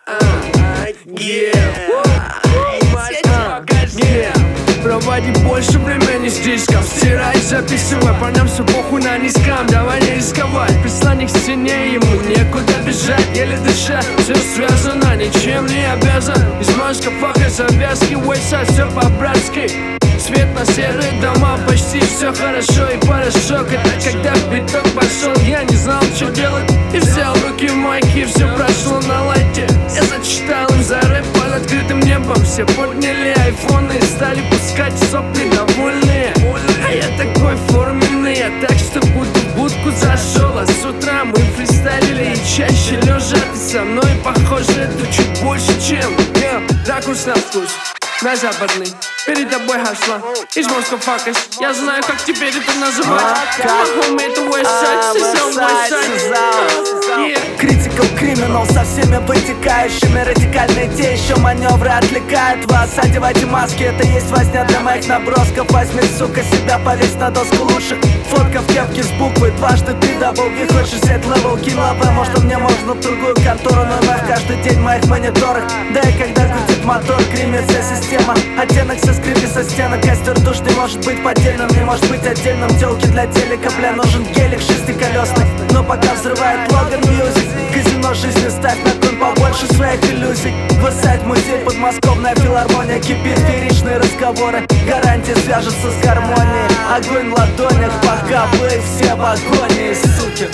Проводи больше времени здесь, как стирай, записывай. Парням все похуй на низком, давай не рисковать. Прислони к стене, ему некуда бежать, еле дышать. Все связано, ничем не обязан. Из мозга фака завязки, уэйсайд, все по-братски. Свет на серые дома, почти все хорошо и порошок. Это когда биток пошел, я не знал, что делать. И взял в руки майки, все прошло на лайте. Я зачитал им за рэп под открытым небом. Все подняли айфоны и стали пускать сопли довольные. А я такой форменный, я так что буду в будку зашел. А с утра мы фристайлили и чаще лежа. Ты со мной похоже, это чуть больше, чем ракурс на вкус. На западный, перед тобой хашла. Из мозга факас, я знаю, как теперь это называть. Homie, это Westside, сезон Westside. Critical Criminal со всеми вытекающими. Радикальные те еще маневры отвлекают вас. Одевайте маски, это есть возня для моих набросков. Возьми, сука, себя повесь на доску лучших. Фотка в кепке с буквой дважды ты дабл ви. Хочешь взять левел, кинь лапы. Может, мне можно в другую контору. Но в каждый день в моих мониторах. Да и когда гудит мотор, гремит вся система. Оттенок со скрипи со стенок. Костер душ не может быть поддельным, не может быть отдельным. Телки для телека, бля, нужен гелик шестиколесный. Но пока взрывает Logan Music. Казино жизни ставь на кон побольше своих иллюзий. Высадь музей, подмосковная филармония. Кипит фееричные разговоры. Гарантия свяжется с гармонией. Огонь в ладонях, пока вы все в агонии, суки.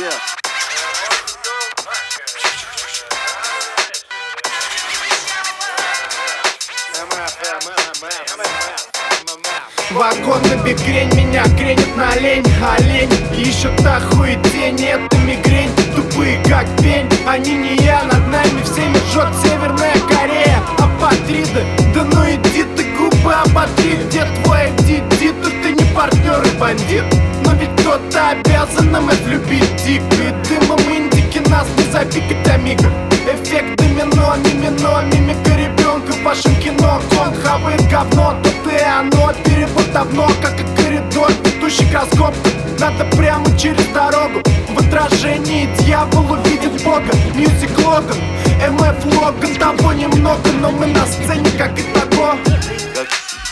Вагон на бикрень, меня кренит на лень. Олень, ищут та хуетень, это мигрень. Тупые как пень, они не я. Над нами всеми жжет Северная Корея. Апатриды, да ну иди ты, губы оботри. Где твой диди, тут ты не партнер и бандит. Но ведь кто-то обязан нам это любить. Дико дымом индики нас не запикать, амиго. Эффект домино, мимино, мимика ребенка в вашем кино. Клон хавает говно, тут и оно. Перевод давно, как и коридор, ведущий к раскопкам. Надо прямо через дорогу. В отражении дьявол увидит Бога. Мьюзик Логан, МФ Логан. Того немного, но мы на сцене, как и того. Как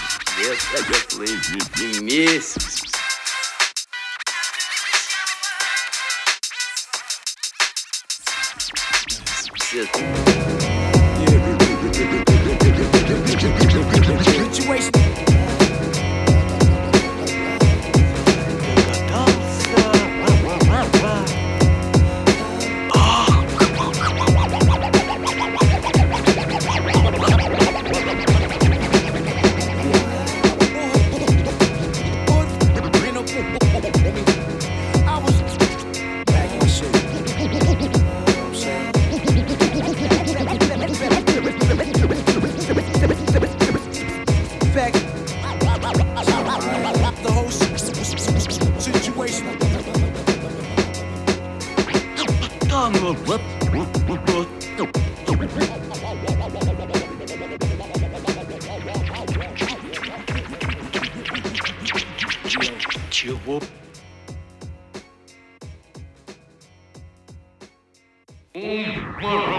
светлый месяц. Чего?